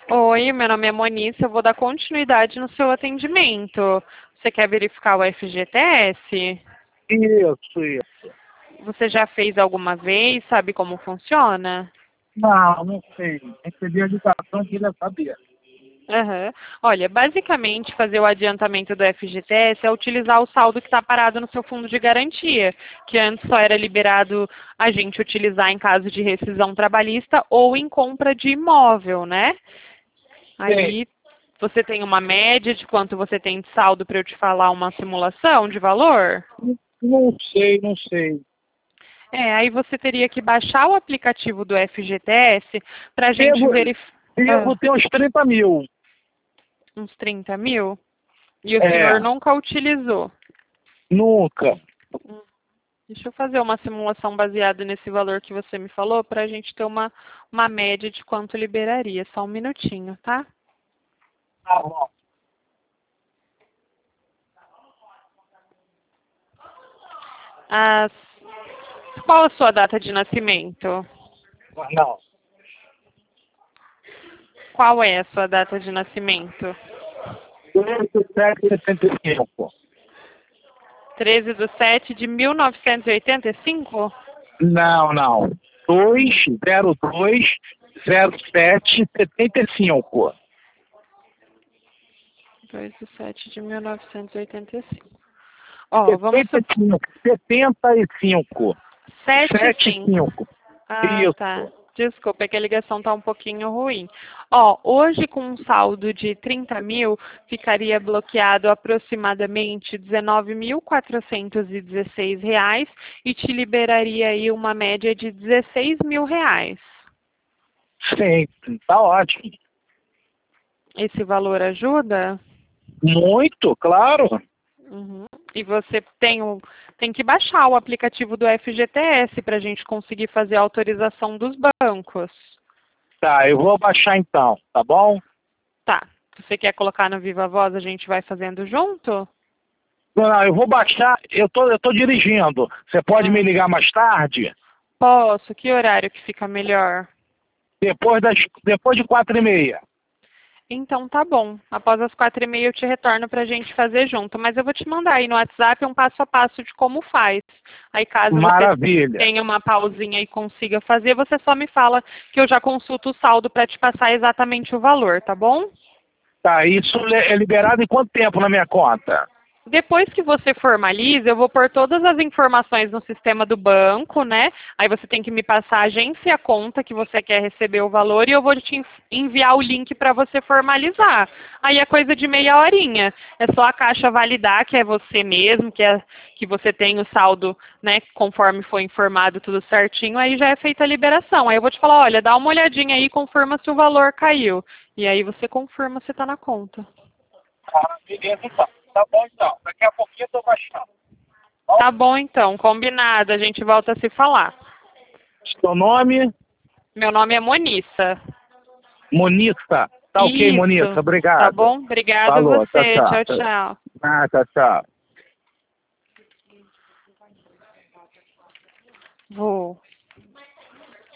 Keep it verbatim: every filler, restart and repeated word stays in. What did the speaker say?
Oi, meu nome é Moniça, eu vou dar continuidade no seu atendimento. Você quer verificar o F G T S? Isso, isso. Você já fez alguma vez? Sabe como funciona? Não, não sei. Recebi a ligação que ele sabia. Aham. Olha, basicamente fazer o adiantamento do F G T S é utilizar o saldo que está parado no seu fundo de garantia, que antes só era liberado a gente utilizar em caso de rescisão trabalhista ou em compra de imóvel, né? Sei. Aí você tem uma média de quanto você tem de saldo para eu te falar uma simulação de valor? Não, não sei, não sei. É, aí você teria que baixar o aplicativo do F G T S para a gente Devo, verificar devo ter uns trinta mil. uns trinta mil. E o É, senhor nunca utilizou. nunca. Hum, Deixa eu fazer uma simulação baseada nesse valor que você me falou para a gente ter uma, uma média de quanto liberaria. Só um minutinho, tá? Tá bom. As, qual a sua data de nascimento? Não. Qual é a sua data de nascimento? doze de sete de setenta e cinco. treze de sete de mil novecentos e oitenta e cinco? Não, não. dois zero dois zero sete setenta e cinco. dois de sete de mil novecentos e oitenta e cinco. Ó, vamos setenta supor. e cinco. setenta e cinco. sete setenta e cinco. cinco. Ah, tá. Isso. Desculpa, é que a ligação tá um pouquinho ruim. Ó, hoje com um saldo de trinta mil, ficaria bloqueado aproximadamente dezenove mil quatrocentos e dezesseis reais e te liberaria aí uma média de dezesseis mil reais. Sim, tá ótimo. Esse valor ajuda? Muito, claro. Uhum. E você tem, o, tem que baixar o aplicativo do F G T S para a gente conseguir fazer a autorização dos bancos. Tá, eu vou baixar então, tá bom? Tá. Você quer colocar no Viva Voz, a gente vai fazendo junto? Não, não, eu vou baixar, eu tô, eu tô dirigindo. Você pode me Ah, ligar mais tarde? posso. Que horário que fica melhor? Depois das, depois de quatro e meia. Então tá bom. Após as quatro e meia eu te retorno para a gente fazer junto. Mas eu vou te mandar aí no WhatsApp um passo a passo de como faz. Aí caso você Maravilha. tenha uma pausinha e consiga fazer, você só me fala que eu já consulto o saldo para te passar exatamente o valor, tá bom? Tá, isso é liberado em quanto tempo na minha conta? Depois que você formaliza, eu vou pôr todas as informações no sistema do banco, né? Aí você tem que me passar a agência e a conta que você quer receber o valor e eu vou te enviar o link para você formalizar. Aí é coisa de meia horinha. É só a Caixa validar que é você mesmo, que, é, que você tem o saldo, né? Conforme foi informado tudo certinho, aí já é feita a liberação. Aí eu vou te falar, olha, dá uma olhadinha aí, confirma se o valor caiu. E aí você confirma se está na conta. Ah, beleza então. Tá bom então. Daqui a pouquinho eu tô baixando. Tá bom então, combinado, a gente volta a se falar. Seu nome? Meu nome é Monissa. Monissa. Tá ok, Monissa. Isso, tá Obrigado. bom? Obrigado Falou. Tchau, você. tchau. Tchau, tchau. Ah, tchau, tchau. Vou.